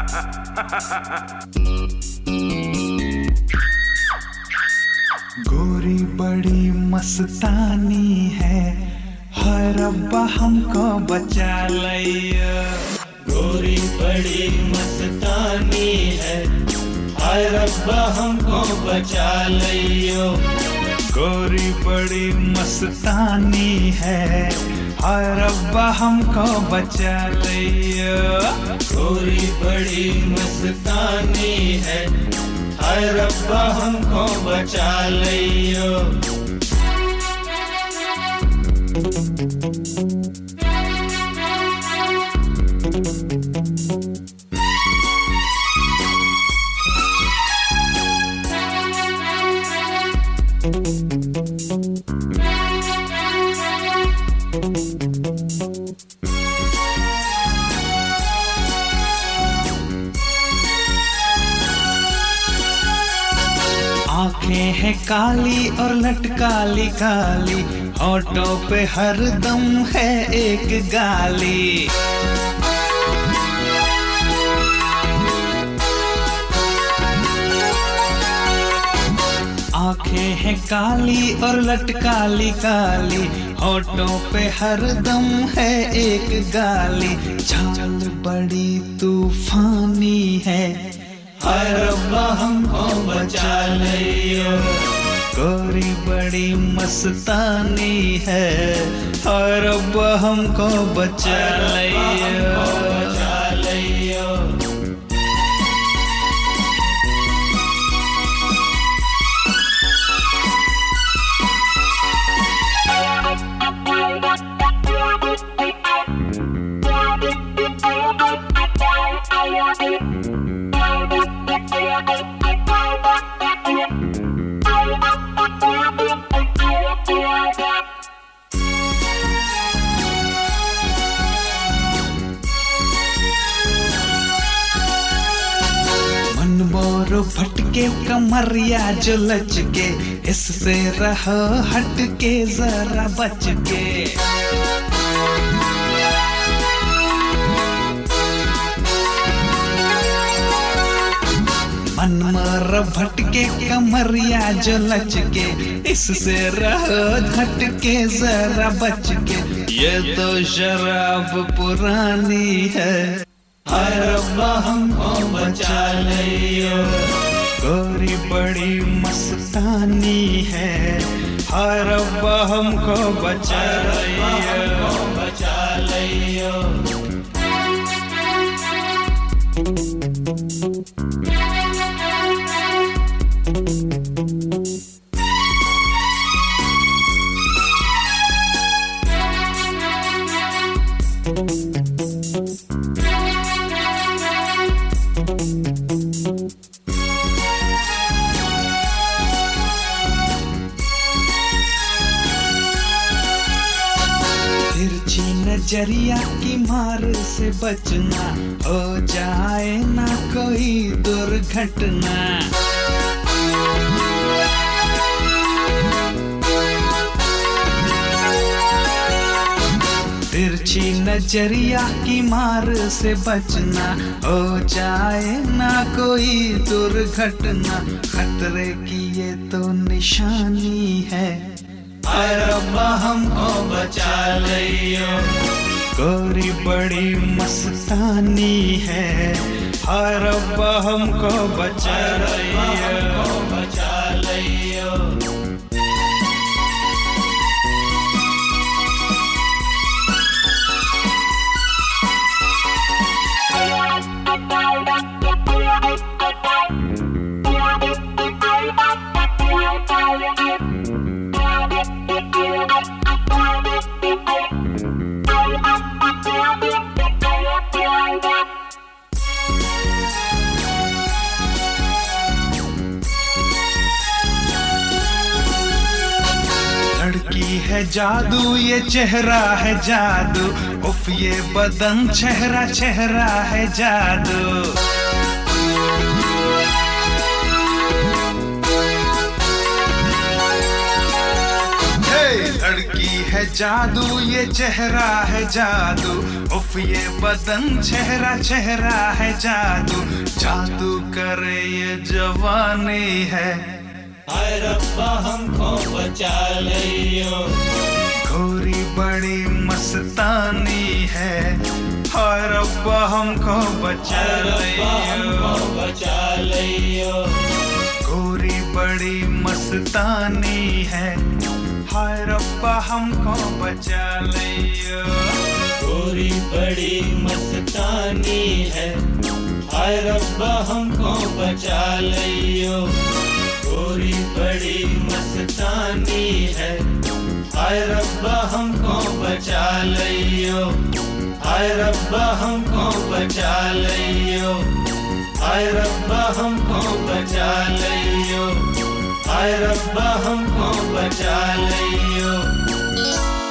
गोरी बड़ी मस्तानी है, हाय रब्बा हमको बचा लिया। गोरी बड़ी मस्तानी है, हाय रब्बा हमको बचा लियो। गोरी बड़ी मस्तानी है, हाय रब्बा हमको बचा लियो। गोरी बड़ी मस्तानी है, हाय रब्बा हमको बचा लियो। आंखें हैं काली और लट काली काली, होठों पे हरदम है एक गाली। आंखें हैं काली और लट काली काली, होठों पे हरदम है एक गाली। चाल बड़ी तूफानी है, हाय रब्बा हमको बचा लियो। गोरी बड़ी मस्तानी है, हाय रब्बा हमको बचा लियो। मोर फटके कमरिया जो लचके, इससे रहो हटके जरा बच के। मन मोर भटके कमरिया जो लचके, इससे रहो हटके जरा बच के। ये तो शराब पुरानी है, हाय रब्बा हमको बचा लियो। गोरी बड़ी मस्तानी है, हाय रब्बा हमको बचा लियो। तिरछी नजरिया की मार से बचना, हो जाए ना कोई दुर्घटना। तिरछी नजरिया की मार से बचना, हो जाए ना कोई दुर्घटना। खतरे की ये तो निशानी है, हाय रब्बा हमको बचा लियो। गोरी बड़ी मस्तानी है, हाय रब्बा हमको बचा लियो। लड़की है जादू, ये चेहरा है जादू, उफ ये बदन चेहरा चेहरा है जादू। लड़की है जादू, ये चेहरा है जादू, उफ ये बदन चेहरा चेहरा है जादू, जादू करे ये जवानी है। हाय रब्बा हमको बचा लियो, गोरी बड़ी मस्तानी है। हाय रब्बा हमको बचा लियो, बचा लियो, गोरी बड़ी मस्तानी है। हाय रब्बा हमको बचा लियो, गोरी बड़ी मस्तानी है। हाय रब्बा हमको बचा लियो, गोरी बड़ी मस्तानी है। हाय रब्बा हमको बचा लियो, हाय रब्बा हमको बचा लियो, हाय रब्बा हमको बचा लियो, हाय रब्बा हमको बचा लियो।